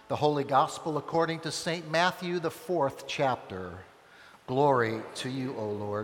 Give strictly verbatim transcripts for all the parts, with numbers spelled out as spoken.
The Holy Gospel according to Saint Matthew, the fourth chapter. Glory to you, O Lord.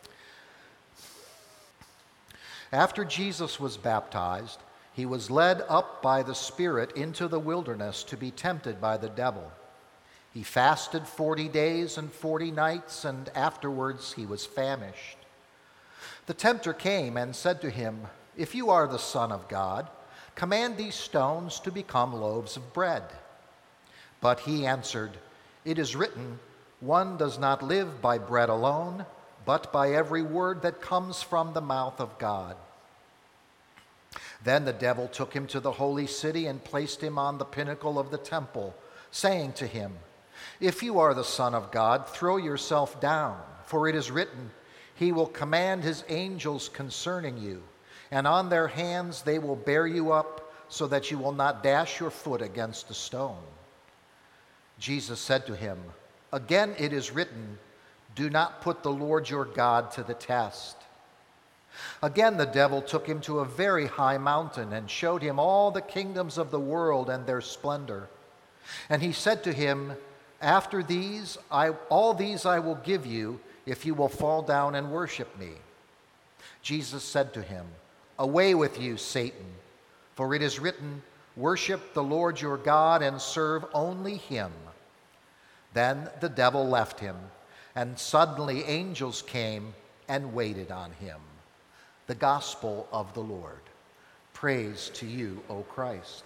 After Jesus was baptized, he was led up by the Spirit into the wilderness to be tempted by the devil. He fasted forty days and forty nights, and afterwards he was famished. The tempter came and said to him, "If you are the Son of God, command these stones to become loaves of bread." But he answered, "It is written, one does not live by bread alone, but by every word that comes from the mouth of God." Then the devil took him to the holy city and placed him on the pinnacle of the temple, saying to him, "If you are the Son of God, throw yourself down, for it is written, he will command his angels concerning you, and on their hands they will bear you up, so that you will not dash your foot against a stone." Jesus said to him, "Again it is written, do not put the Lord your God to the test." Again the devil took him to a very high mountain and showed him all the kingdoms of the world and their splendor. And he said to him, "After these, I, all these I will give you if you will fall down and worship me." Jesus said to him, "Away with you, Satan, for it is written, worship the Lord your God and serve only him." Then the devil left him, and suddenly angels came and waited on him. The gospel of the Lord. Praise to you, O Christ.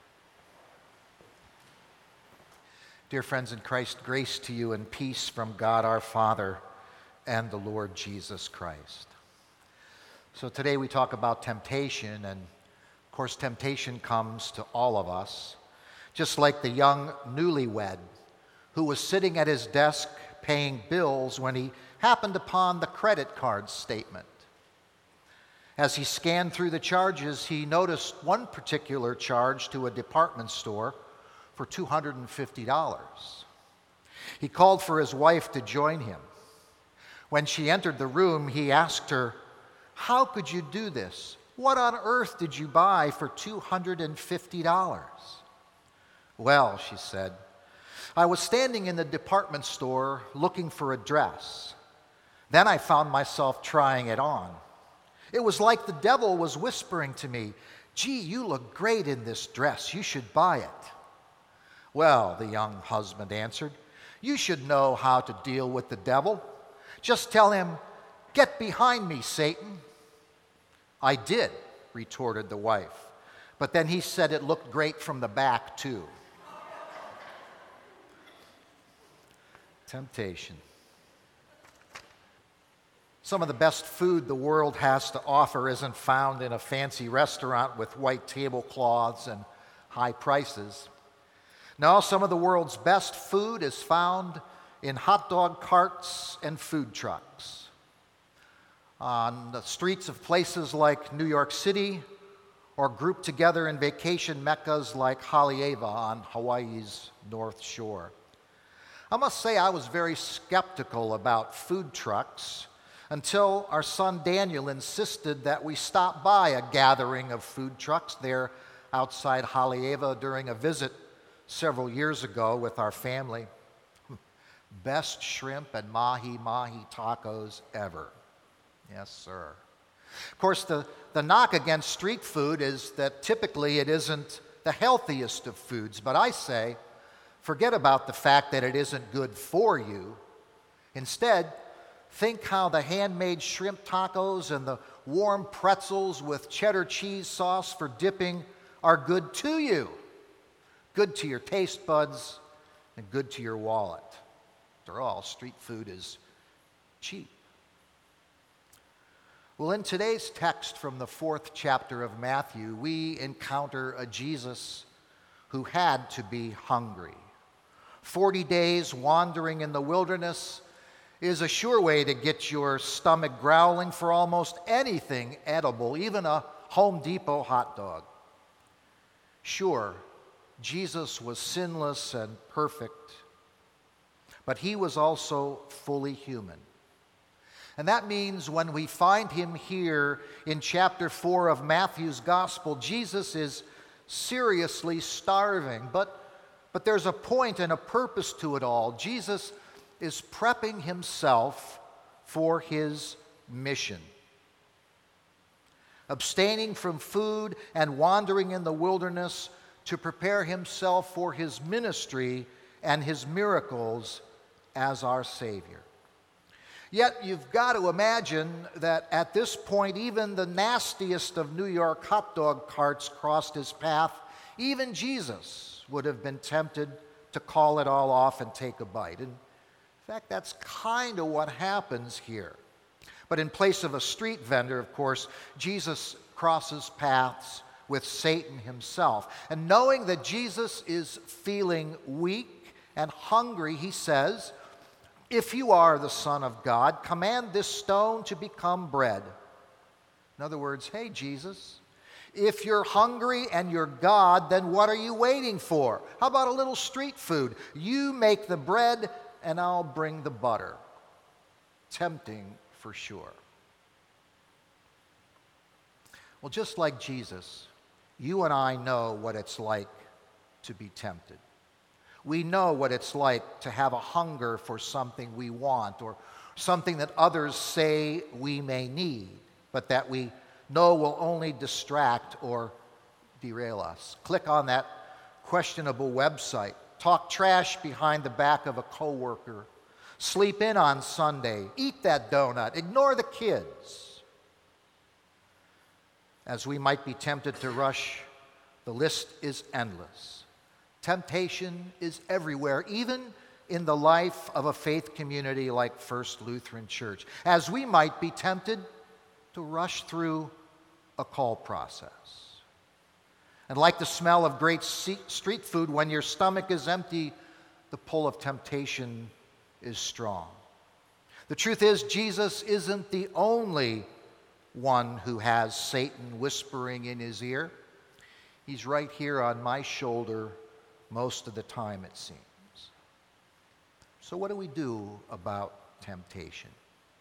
Dear friends in Christ, grace to you and peace from God our Father and the Lord Jesus Christ. So today we talk about temptation, and of course temptation comes to all of us, just like the young newlywed who was sitting at his desk paying bills when he happened upon the credit card statement. As he scanned through the charges, he noticed one particular charge to a department store for two hundred fifty dollars. He called for his wife to join him. When she entered the room, he asked her, "How could you do this? What on earth did you buy for two hundred fifty dollars? "Well," she said, "I was standing in the department store looking for a dress. Then I found myself trying it on. It was like the devil was whispering to me, 'Gee, you look great in this dress. You should buy it.' Well," the young husband answered, "you should know how to deal with the devil. Just tell him, 'Get behind me, Satan.'" "I did," retorted the wife. "But then he said it looked great from the back, too." Temptation. Some of the best food the world has to offer isn't found in a fancy restaurant with white tablecloths and high prices. No, some of the world's best food is found in hot dog carts and food trucks, on the streets of places like New York City, or grouped together in vacation meccas like Haleiwa on Hawaii's North Shore. I must say I was very skeptical about food trucks until our son Daniel insisted that we stop by a gathering of food trucks there outside Haleiwa during a visit several years ago with our family. Best shrimp and mahi-mahi tacos ever. Yes, sir. Of course, the, the knock against street food is that typically it isn't the healthiest of foods, but I say, forget about the fact that it isn't good for you. Instead, think how the handmade shrimp tacos and the warm pretzels with cheddar cheese sauce for dipping are good to you. Good to your taste buds and good to your wallet. After all, street food is cheap. Well, in today's text from the fourth chapter of Matthew, we encounter a Jesus who had to be hungry. Forty days wandering in the wilderness is a sure way to get your stomach growling for almost anything edible, even a Home Depot hot dog. Sure, Jesus was sinless and perfect, but he was also fully human. And that means when we find him here in chapter four of Matthew's gospel, Jesus is seriously starving, but But there's a point and a purpose to it all. Jesus is prepping himself for his mission. Abstaining from food and wandering in the wilderness to prepare himself for his ministry and his miracles as our Savior. Yet you've got to imagine that at this point, even the nastiest of New York hot dog carts crossed his path. Even Jesus would have been tempted to call it all off and take a bite. And in fact, that's kind of what happens here. But in place of a street vendor, of course, Jesus crosses paths with Satan himself. And knowing that Jesus is feeling weak and hungry, he says, "If you are the Son of God, command this stone to become bread." In other words, hey, Jesus, if you're hungry and you're God, then what are you waiting for? How about a little street food? You make the bread and I'll bring the butter. Tempting for sure. Well, just like Jesus, you and I know what it's like to be tempted. We know what it's like to have a hunger for something we want or something that others say we may need, but that we know will only distract or derail us. Click on that questionable website. Talk trash behind the back of a coworker. Sleep in on Sunday. Eat that donut. Ignore the kids. As we might be tempted to rush, the list is endless. Temptation is everywhere, even in the life of a faith community like First Lutheran Church, as we might be tempted to rush through a call process. And like the smell of great street food, when your stomach is empty, the pull of temptation is strong. The truth is, Jesus isn't the only one who has Satan whispering in his ear. He's right here on my shoulder most of the time, it seems. So what do we do about temptation?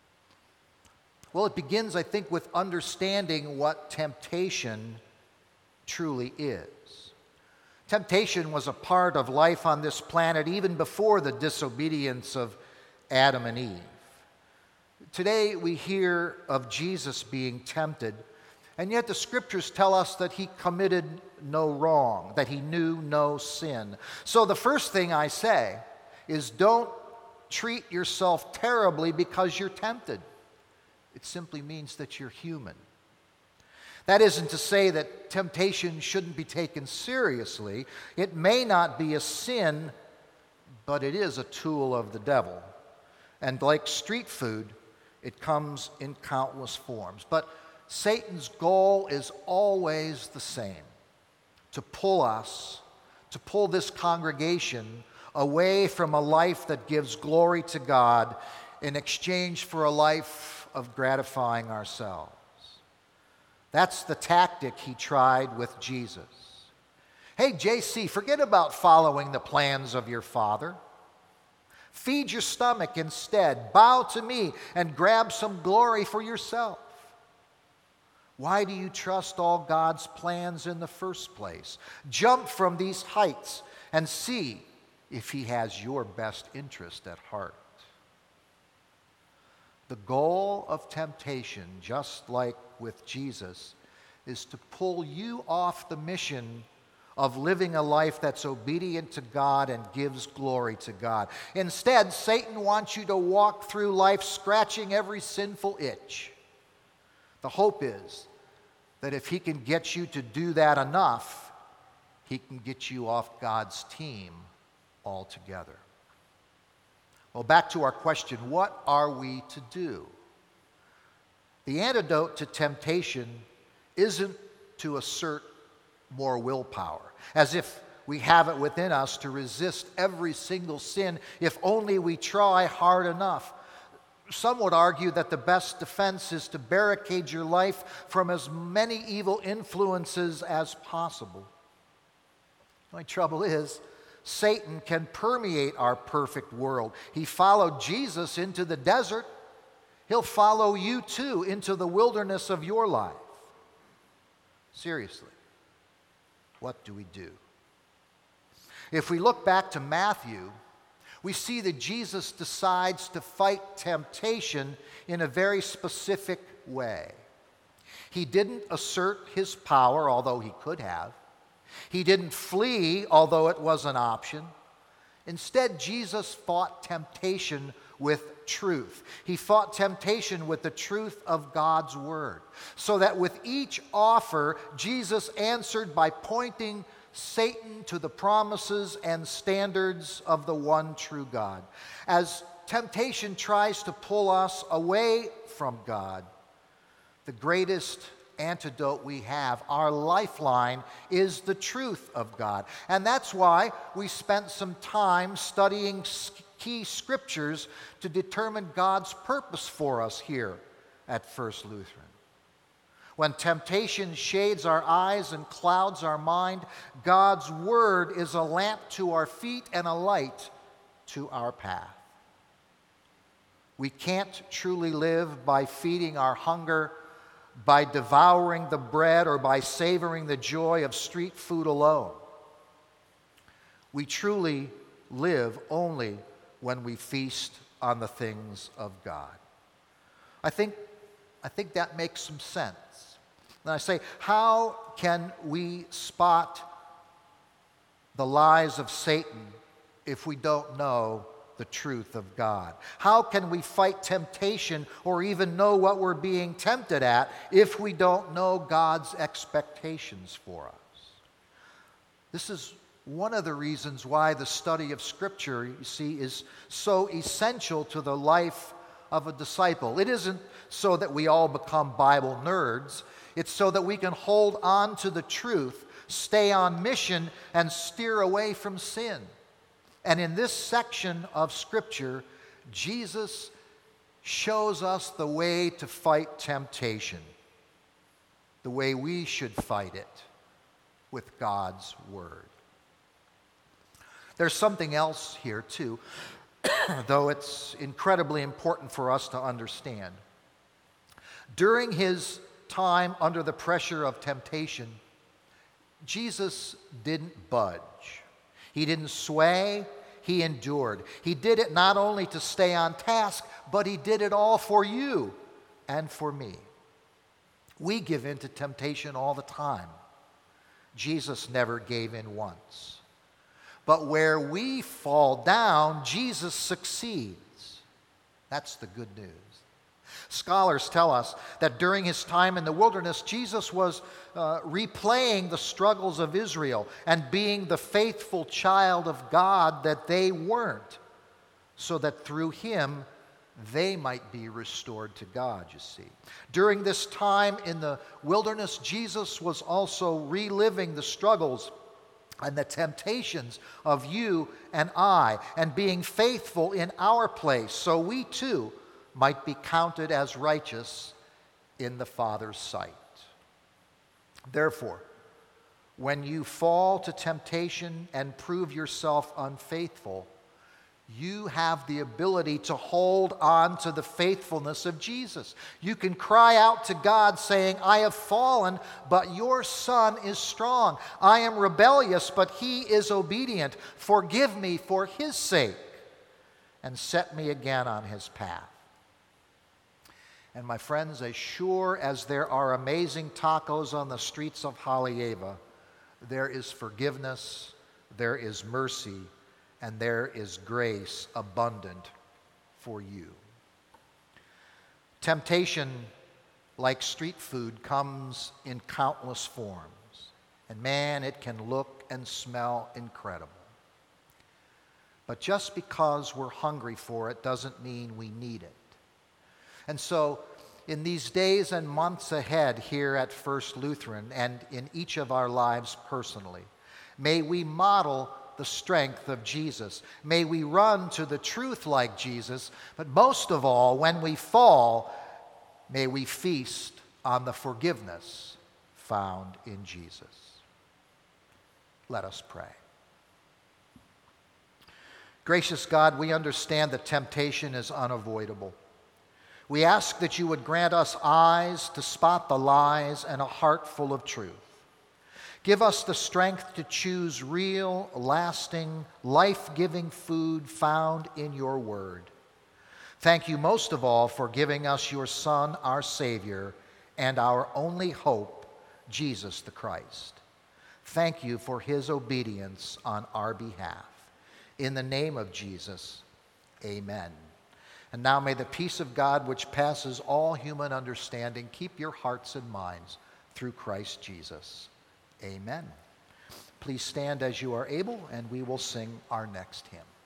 Well, it begins, I think, with understanding what temptation truly is. Temptation was a part of life on this planet even before the disobedience of Adam and Eve. Today we hear of Jesus being tempted, and yet the scriptures tell us that he committed no wrong, that he knew no sin. So the first thing I say is don't treat yourself terribly because you're tempted. It simply means that you're human. That isn't to say that temptation shouldn't be taken seriously. It may not be a sin, but it is a tool of the devil. And like street food, it comes in countless forms. But Satan's goal is always the same: to pull us, to pull this congregation away from a life that gives glory to God in exchange for a life of gratifying ourselves. That's the tactic he tried with Jesus. Hey, J C, forget about following the plans of your father. Feed your stomach instead. Bow to me and grab some glory for yourself. Why do you trust all God's plans in the first place? Jump from these heights and see if he has your best interest at heart. The goal of temptation, just like with Jesus, is to pull you off the mission of living a life that's obedient to God and gives glory to God. Instead, Satan wants you to walk through life scratching every sinful itch. The hope is that if he can get you to do that enough, he can get you off God's team altogether. Well, back to our question, what are we to do? The antidote to temptation isn't to assert more willpower, as if we have it within us to resist every single sin if only we try hard enough. Some would argue that the best defense is to barricade your life from as many evil influences as possible. The only trouble is, Satan can permeate our perfect world. He followed Jesus into the desert. He'll follow you too into the wilderness of your life. Seriously, what do we do? If we look back to Matthew, we see that Jesus decides to fight temptation in a very specific way. He didn't assert his power, although he could have. He didn't flee, although it was an option. Instead, Jesus fought temptation with truth. He fought temptation with the truth of God's word, so that with each offer, Jesus answered by pointing Satan to the promises and standards of the one true God. As temptation tries to pull us away from God, the greatest antidote we have, our lifeline, is the truth of God. And that's why we spent some time studying key scriptures to determine God's purpose for us here at First Lutheran. When temptation shades our eyes and clouds our mind, God's word is a lamp to our feet and a light to our path. We can't truly live by feeding our hunger, by devouring the bread, or by savoring the joy of street food alone. We truly live only when we feast on the things of God. I think, I think that makes some sense. And I say, how can we spot the lies of Satan if we don't know the truth of God? How can we fight temptation or even know what we're being tempted at if we don't know God's expectations for us? This is one of the reasons why the study of Scripture, you see, is so essential to the life of a disciple. It isn't so that we all become Bible nerds. It's so that we can hold on to the truth, stay on mission, and steer away from sin. And in this section of Scripture, Jesus shows us the way to fight temptation, the way we should fight it with God's Word. There's something else here, too, though it's incredibly important for us to understand. During his time under the pressure of temptation, Jesus didn't budge. He didn't sway. He endured. He did it not only to stay on task, but he did it all for you and for me. We give in to temptation all the time. Jesus never gave in once. But where we fall down, Jesus succeeds. That's the good news. Scholars tell us that during his time in the wilderness, Jesus was uh, replaying the struggles of Israel and being the faithful child of God that they weren't, so that through him they might be restored to God, you see. During this time in the wilderness, Jesus was also reliving the struggles and the temptations of you and I, and being faithful in our place, so we too might be counted as righteous in the Father's sight. Therefore, when you fall to temptation and prove yourself unfaithful, you have the ability to hold on to the faithfulness of Jesus. You can cry out to God saying, I have fallen, but your Son is strong. I am rebellious, but he is obedient. Forgive me for his sake, and set me again on his path. And my friends, as sure as there are amazing tacos on the streets of Haleiwa, there is forgiveness, there is mercy, and there is grace abundant for you. Temptation, like street food, comes in countless forms. And man, it can look and smell incredible. But just because we're hungry for it doesn't mean we need it. And so, in these days and months ahead here at First Lutheran and in each of our lives personally, may we model the strength of Jesus. May we run to the truth like Jesus, but most of all, when we fall, may we feast on the forgiveness found in Jesus. Let us pray. Gracious God, we understand that temptation is unavoidable. We ask that you would grant us eyes to spot the lies and a heart full of truth. Give us the strength to choose real, lasting, life-giving food found in your word. Thank you most of all for giving us your Son, our Savior, and our only hope, Jesus the Christ. Thank you for his obedience on our behalf. In the name of Jesus, amen. And now may the peace of God, which passes all human understanding, keep your hearts and minds through Christ Jesus. Amen. Please stand as you are able, and we will sing our next hymn.